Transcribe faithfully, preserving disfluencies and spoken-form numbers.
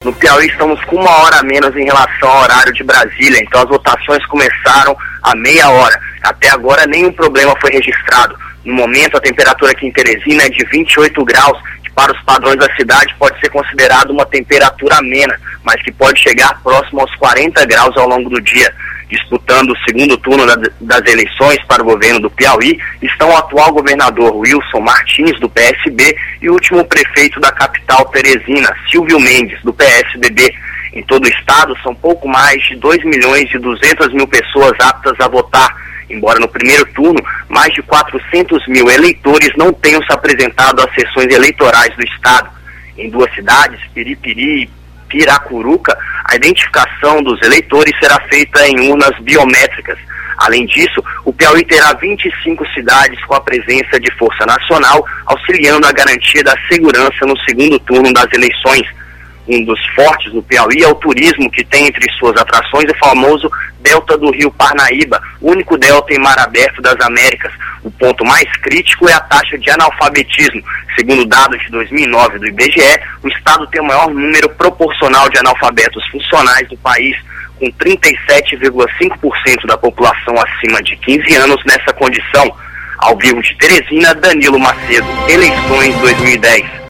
No Piauí estamos com uma hora a menos em relação ao horário de Brasília, então as votações começaram a meia hora. Até agora nenhum problema foi registrado. No momento a temperatura aqui em Teresina é de vinte e oito graus, que para os padrões da cidade pode ser considerado uma temperatura amena, mas que pode chegar próximo aos quarenta graus ao longo do dia. Disputando o segundo turno das eleições para o governo do Piauí estão o atual governador Wilson Martins, do P S B, e o último prefeito da capital Teresina, Silvio Mendes, do P S D B. Em todo o estado são pouco mais de dois milhões e duzentas mil pessoas aptas a votar, embora no primeiro turno mais de quatrocentos mil eleitores não tenham se apresentado às sessões eleitorais do estado. Em duas cidades, Piripiri e Piracuruca, a identificação dos eleitores será feita em urnas biométricas. Além disso, o Piauí terá vinte e cinco cidades com a presença de Força Nacional, auxiliando a garantia da segurança no segundo turno das eleições. Um dos fortes do Piauí é o turismo, que tem entre suas atrações o famoso Delta do Rio Parnaíba, único delta em mar aberto das Américas. O ponto mais crítico é a taxa de analfabetismo. Segundo dados de dois mil e nove do I B G E, o estado tem o maior número proporcional de analfabetos funcionais do país, com trinta e sete vírgula cinco por cento da população acima de quinze anos nessa condição. Ao vivo de Teresina, Danilo Macedo, eleições dois mil e dez.